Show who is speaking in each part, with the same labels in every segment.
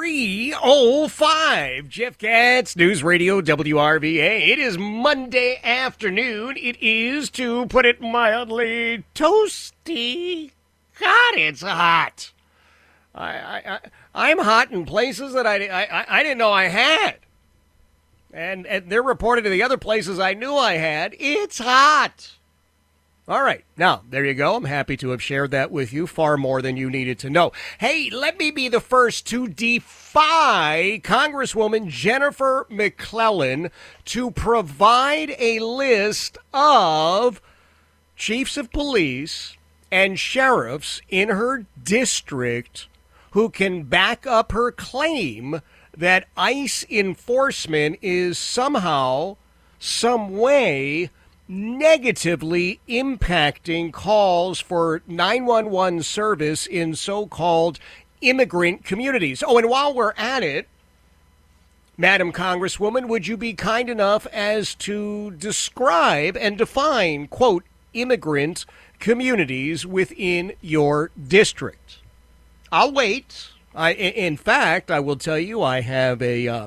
Speaker 1: 3:05. Jeff Katz, News Radio WRVA. It is Monday afternoon. It is, to put it mildly, toasty. God, it's hot. I'm hot in places that I didn't know I had. And they're reported to the other places I knew I had. It's hot. All right. Now, there you go. I'm happy to have shared that with you, far more than you needed to know. Hey, let me be the first to defy Congresswoman Jennifer McClellan to provide a list of chiefs of police and sheriffs in her district who can back up her claim that ICE enforcement is somehow, some way, negatively impacting calls for 911 service in so-called immigrant communities. Oh, and while we're at it, Madam Congresswoman, would you be kind enough as to describe and define, quote, immigrant communities within your district? I'll wait. In fact, I will tell you, I have a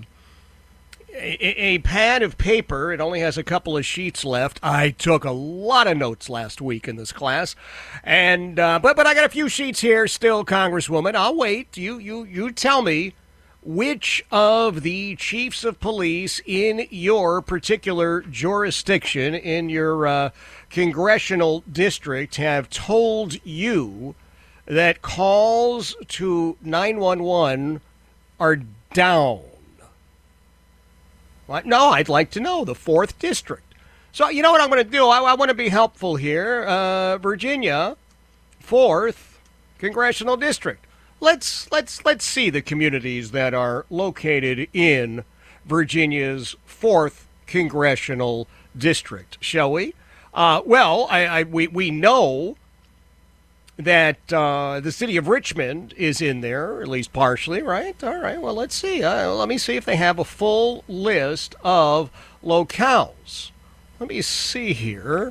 Speaker 1: pad of paper. It only has a couple of sheets left. I took a lot of notes last week in this class, and but I got a few sheets here still, Congresswoman. I'll wait. You tell me which of the chiefs of police in your particular jurisdiction, in your congressional district, have told you that calls to 911 are down. What? No, I'd like to know the 4th District. So you know what I'm going to do? I want to be helpful here. Virginia, 4th Congressional District. Let's see the communities that are located in Virginia's 4th Congressional District, shall we? We know that the city of Richmond is in there, at least partially, right? All right, well, let's see. Let me see if they have a full list of locales. Let me see here.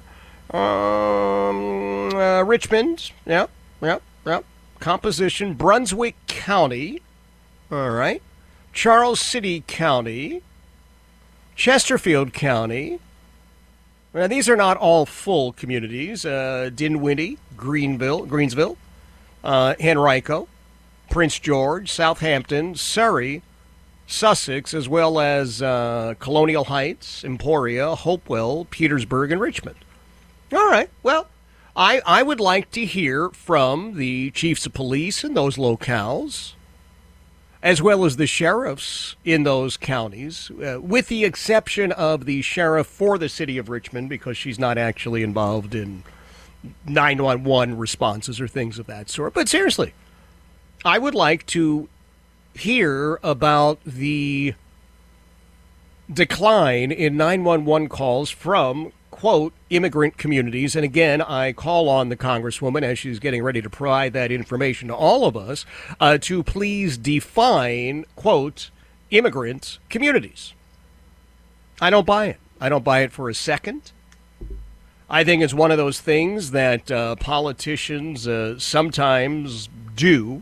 Speaker 1: Richmond, yep. Composition, Brunswick County, all right. Charles City County, Chesterfield County. Now, these are not all full communities. Dinwiddie, Greensville, Henrico, Prince George, Southampton, Surrey, Sussex, as well as Colonial Heights, Emporia, Hopewell, Petersburg, and Richmond. All right. Well, I would like to hear from the chiefs of police in those locales, as well as the sheriffs in those counties, with the exception of the sheriff for the city of Richmond, because she's not actually involved in 911 responses or things of that sort. But seriously, I would like to hear about the decline in 911 calls from, quote, immigrant communities. And again, I call on the Congresswoman, as she's getting ready to provide that information to all of us, to please define, quote, immigrant communities. I don't buy it. I don't buy it for a second. I think it's one of those things that politicians sometimes do.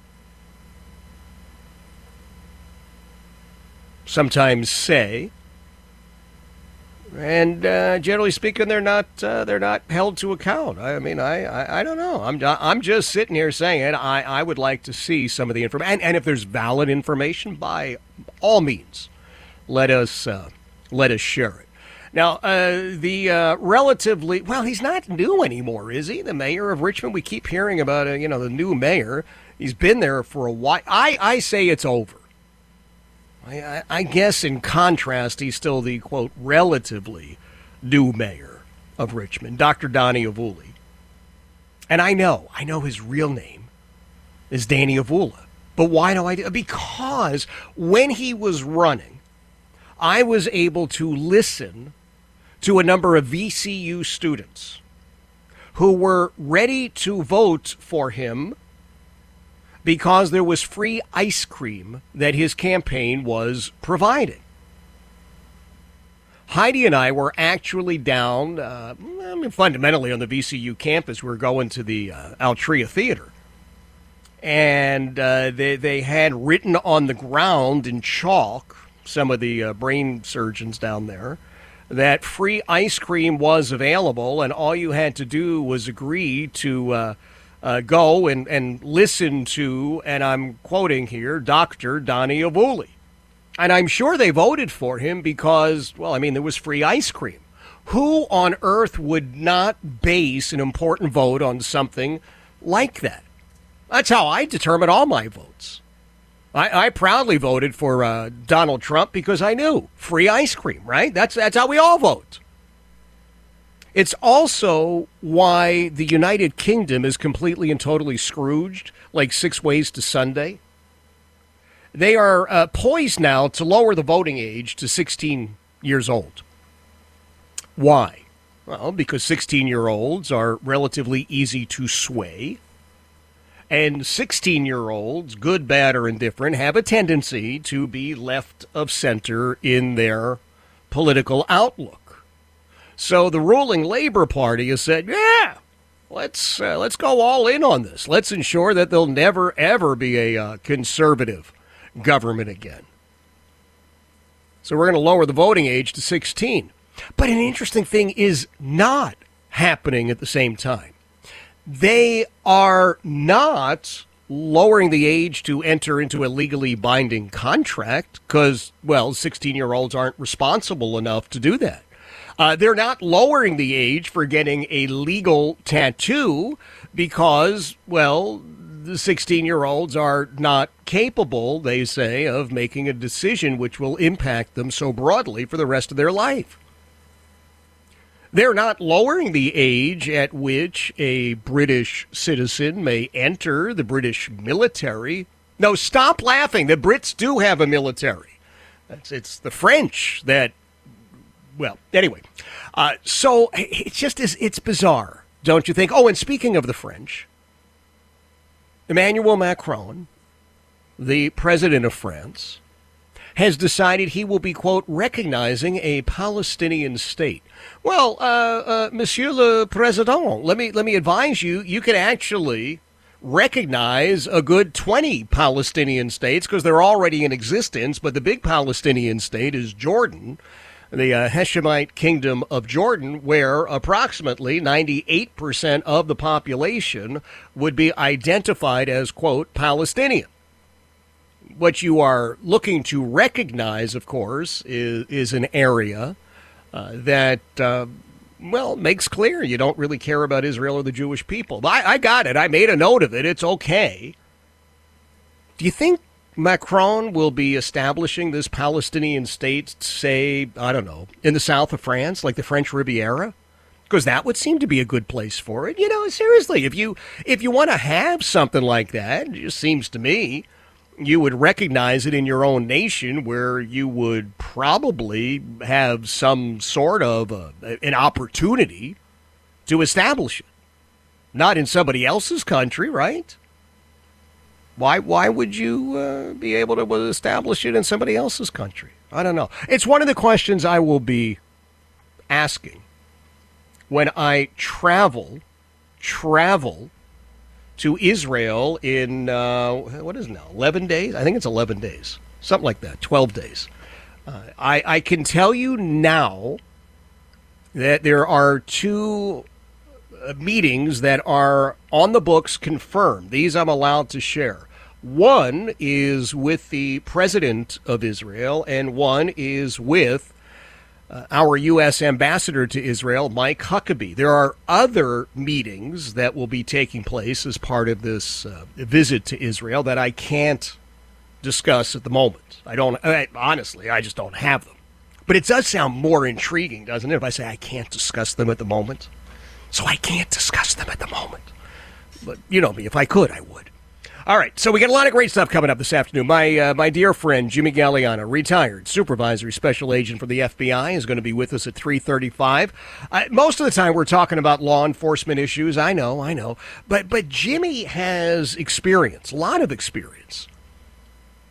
Speaker 1: Sometimes say. And generally speaking, they're not held to account. I mean, I don't know. I'm just sitting here saying it. I would like to see some of the information, and if there's valid information, by all means, let us share it. Now, the relatively he's not new anymore, is he? The mayor of Richmond. We keep hearing about the new mayor. He's been there for a while. I say it's over. I guess in contrast, he's still the, quote, relatively new mayor of Richmond, Dr. Donnie Avuli. And I know his real name is Danny Avula. But why do I do it? Because when he was running, I was able to listen to a number of VCU students who were ready to vote for him because there was free ice cream that his campaign was providing. Heidi and I were actually down, fundamentally on the VCU campus. We were going to the Altria Theater. and they had written on the ground in chalk, some of the brain surgeons down there, that free ice cream was available, and all you had to do was agree to go and listen to, and I'm quoting here, Dr. Donny Avuli. And I'm sure they voted for him because, well, I mean, there was free ice cream. Who on earth would not base an important vote on something like that? That's how I determine all my votes. I proudly voted for Donald Trump because I knew free ice cream, right? That's how we all vote. It's also why the United Kingdom is completely and totally Scrooged, like 6 Ways to Sunday. They are poised now to lower the voting age to 16 years old. Why? Well, because 16-year-olds are relatively easy to sway. And 16-year-olds, good, bad, or indifferent, have a tendency to be left of center in their political outlook. So the ruling Labor Party has said, yeah, let's go all in on this. Let's ensure that there'll never, ever be a conservative government again. So we're going to lower the voting age to 16. But an interesting thing is not happening at the same time. They are not lowering the age to enter into a legally binding contract because, well, 16-year-olds aren't responsible enough to do that. They're not lowering the age for getting a legal tattoo because, well, the 16-year-olds are not capable, they say, of making a decision which will impact them so broadly for the rest of their life. They're not lowering the age at which a British citizen may enter the British military. No, stop laughing. The Brits do have a military. It's the French that, well, anyway. So it's bizarre, don't you think? Oh, and speaking of the French, Emmanuel Macron, the president of France, has decided he will be, quote, recognizing a Palestinian state. Well, Monsieur le Président, let me advise you, you can actually recognize a good 20 Palestinian states because they're already in existence, but the big Palestinian state is Jordan, the Hashemite kingdom of Jordan, where approximately 98% of the population would be identified as, quote, Palestinian. What you are looking to recognize, of course, is an area that, well, makes clear you don't really care about Israel or the Jewish people. I got it. I made a note of it. It's okay. Do you think Macron will be establishing this Palestinian state, say, I don't know, in the south of France, like the French Riviera? Because that would seem to be a good place for it. You know, seriously, if you want to have something like that, it just seems to me you would recognize it in your own nation where you would probably have some sort of an opportunity to establish it. Not in somebody else's country, right? Why would you be able to establish it in somebody else's country? I don't know. It's one of the questions I will be asking when I travel to Israel in, what is it now, 11 days? I think it's 11 days, something like that, 12 days. I can tell you now that there are 2 meetings that are on the books confirmed. These I'm allowed to share. One is with the president of Israel, and one is with our U.S. ambassador to Israel, Mike Huckabee. There are other meetings that will be taking place as part of this visit to Israel that I can't discuss at the moment. Honestly, I just don't have them. But it does sound more intriguing, doesn't it, if I say I can't discuss them at the moment? So I can't discuss them at the moment. But you know me, if I could, I would. All right, so we got a lot of great stuff coming up this afternoon. My dear friend, Jimmy Galliano, retired supervisory special agent for the FBI, is going to be with us at 3:35. Most of the time we're talking about law enforcement issues. I know. But Jimmy has experience, a lot of experience,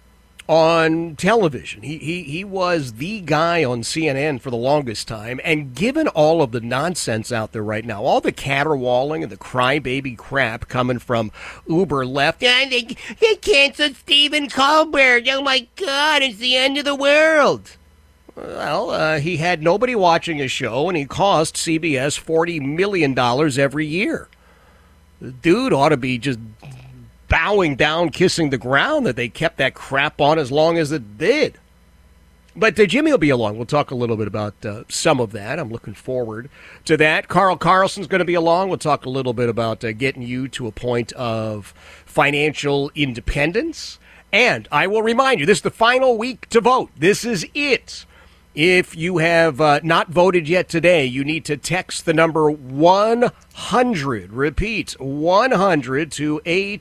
Speaker 1: on television. He was the guy on CNN for the longest time. And given all of the nonsense out there right now, all the caterwauling and the crybaby crap coming from uber left, and they canceled Stephen Colbert. Oh, my God, it's the end of the world. Well, he had nobody watching his show, and he cost CBS $40 million every year. The dude ought to be just bowing down, kissing the ground that they kept that crap on as long as it did. But Jimmy will be along. We'll talk a little bit about some of that. I'm looking forward to that. Carl Carlson's going to be along. We'll talk a little bit about getting you to a point of financial independence. And I will remind you, this is the final week to vote. This is it. If you have not voted yet today, you need to text the number 100. Repeat, 100 to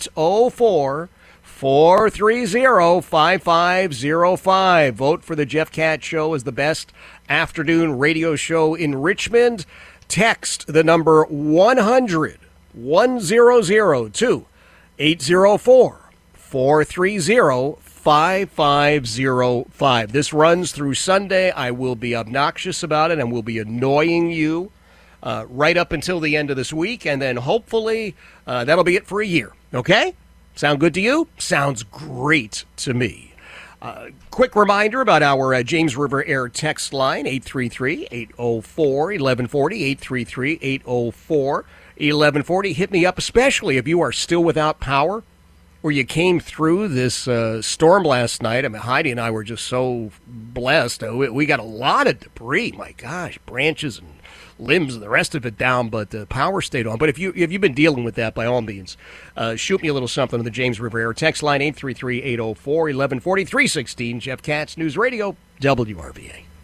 Speaker 1: 804-430-5505. Vote for the Jeff Katz Show as the best afternoon radio show in Richmond. Text the number 100 to 804-430-5505. 5505. This runs through Sunday. I will be obnoxious about it and will be annoying you right up until the end of this week, and then hopefully that'll be it for a year. Okay? Sound good to you? Sounds great to me. Quick reminder about our James River Air text line, 833-804-1140, 833-804-1140. Hit me up, especially if you are still without power, or you came through this storm last night. I mean, Heidi and I were just so blessed. We got a lot of debris. My gosh, branches and limbs and the rest of it down, but the power stayed on. But if you've been dealing with that, by all means, shoot me a little something on the James River Air text line, 833-804-1140, 316 Jeff Katz, News Radio, WRVA.